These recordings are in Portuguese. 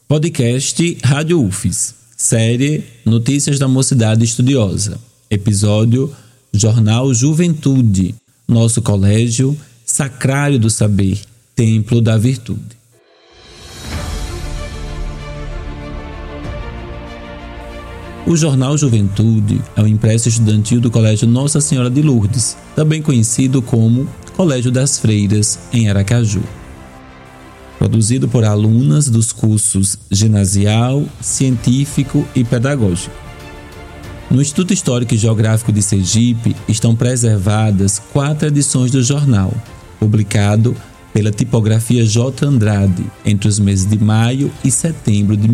Podcast Rádio UFES, série Notícias da Mocidade Estudiosa, episódio Jornal Juventude, nosso colégio, Sacrário do Saber, Templo da Virtude. O Jornal Juventude é o impresso estudantil do Colégio Nossa Senhora de Lourdes, também conhecido como Colégio das Freiras, em Aracaju. Produzido por alunas dos cursos ginasial, científico e pedagógico. No Instituto Histórico e Geográfico de Sergipe estão preservadas 4 edições do jornal, publicado pela tipografia J. Andrade entre os meses de maio e setembro de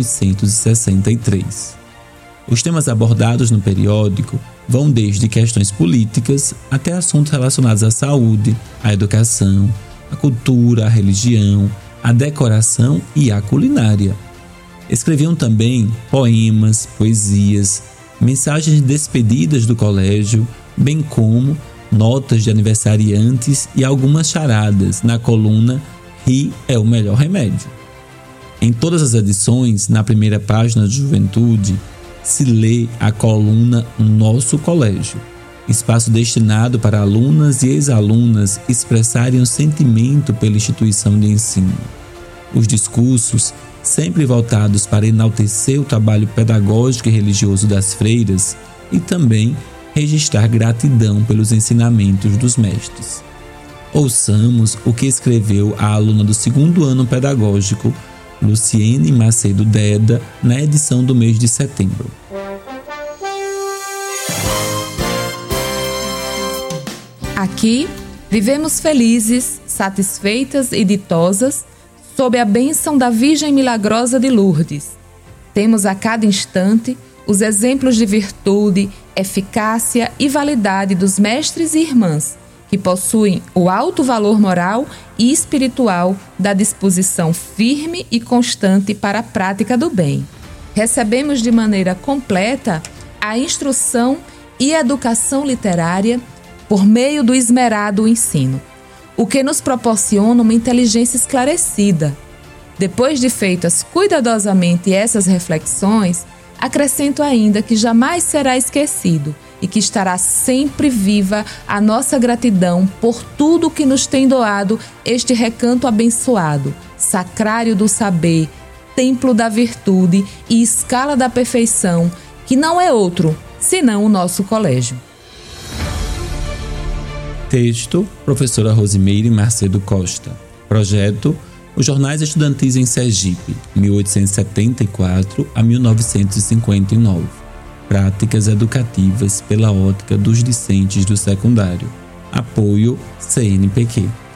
1963. Os temas abordados no periódico vão desde questões políticas até assuntos relacionados à saúde, à educação, à cultura, à religião, à decoração e à culinária. Escreviam também poemas, poesias, mensagens de despedidas do colégio, bem como notas de aniversariantes e algumas charadas na coluna Rir é o Melhor Remédio. Em todas as edições, na primeira página de Juventude, se lê a coluna Nosso Colégio, espaço destinado para alunas e ex-alunas expressarem o sentimento pela instituição de ensino. Os discursos, sempre voltados para enaltecer o trabalho pedagógico e religioso das freiras e também registrar gratidão pelos ensinamentos dos mestres. Ouçamos o que escreveu a aluna do 2º ano pedagógico, Luciene Macedo Deda, na edição do mês de setembro. Aqui, vivemos felizes, satisfeitas e ditosas, sob a bênção da Virgem Milagrosa de Lourdes. Temos a cada instante os exemplos de virtude, eficácia e validade dos mestres e irmãs, que possuem o alto valor moral e espiritual da disposição firme e constante para a prática do bem. Recebemos de maneira completa a instrução e educação literária por meio do esmerado ensino, o que nos proporciona uma inteligência esclarecida. Depois de feitas cuidadosamente essas reflexões, acrescento ainda que jamais será esquecido e que estará sempre viva a nossa gratidão por tudo que nos tem doado este recanto abençoado, Sacrário do Saber, Templo da Virtude e Escala da Perfeição, que não é outro, senão o nosso colégio. Texto, professora Rosimeire Macedo Costa. Projeto, Os Jornais Estudantis em Sergipe, 1874 a 1959. Práticas educativas pela ótica dos discentes do secundário. Apoio CNPq.